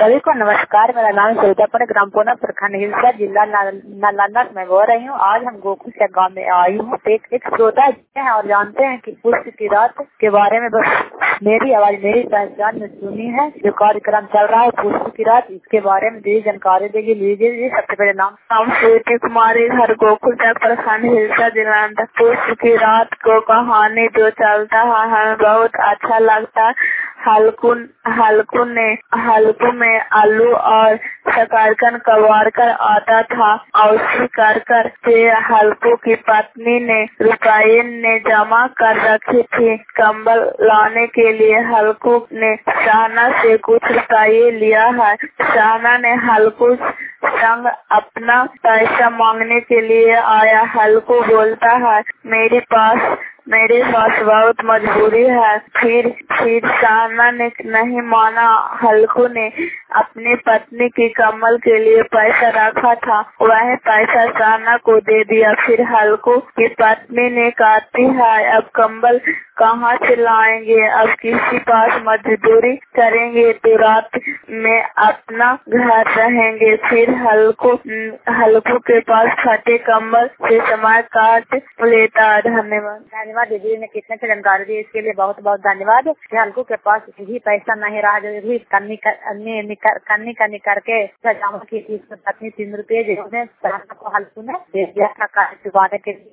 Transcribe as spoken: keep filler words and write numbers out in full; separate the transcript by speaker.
Speaker 1: सभी को नमस्कार। मेरा नाम सरितापुर ग्राम पोना प्रखंड हिलसा जिला नालंदा में बोल रही हूँ। आज हम गोकुल से गाँव में आई हूँ। एक, एक श्रोता हैं और जानते हैं कि पुष्प की रात के बारे में बस मेरी आवाज मेरी पहचान में सुनी है। जो कार्यक्रम चल रहा है पुष्प की रात, इसके बारे में दी जानकारी देगी। लीजिए सबसे पहले नाम
Speaker 2: नाम स्वीटी कुमारी, घर गोकुल प्रखंड हिलसा जिला। पुष्प की रात को कहानी जो चलता है हमें बहुत अच्छा लगता है। हल्कू हल्कू ने हल्कू में आलू और शकरकंद कबाड़ कर आता था और उसी कर कर से हल्कू की पत्नी ने रुपये ने जमा कर रखी थी कंबल लाने के लिए। हल्कू ने शाहना से कुछ रुपये लिया है। शाहना ने हल्कू संग अपना पैसा मांगने के लिए आया। हल्कू बोलता है मेरे पास मेरे पास बहुत मजबूरी है। फिर फिर शाहना ने नहीं माना। हल्कू ने अपनी पत्नी की कमल के लिए पैसा रखा था, वह पैसा शाहना को दे दिया। फिर हल्कू की पत्नी ने कहती है अब कम्बल कहाँ से लाएंगे, अब किसी पास मजदूरी करेंगे तो रात में अपना घर रहेंगे। फिर हल्कू हल्कू के पास फटे कम्बल से समय काट लेता। धन्यवाद।
Speaker 1: धन्यवाद दीदी ने कितने से जानकारी दी, इसके लिए बहुत बहुत धन्यवाद। हल्कू के पास भी पैसा नहीं रहा, जो भी कन्नी कन्नी कन्नी करके सजावट की थी पत्नी तीन रुपये जिन्होंने को हल्कू ने दे दिया था चुकाने के लिए।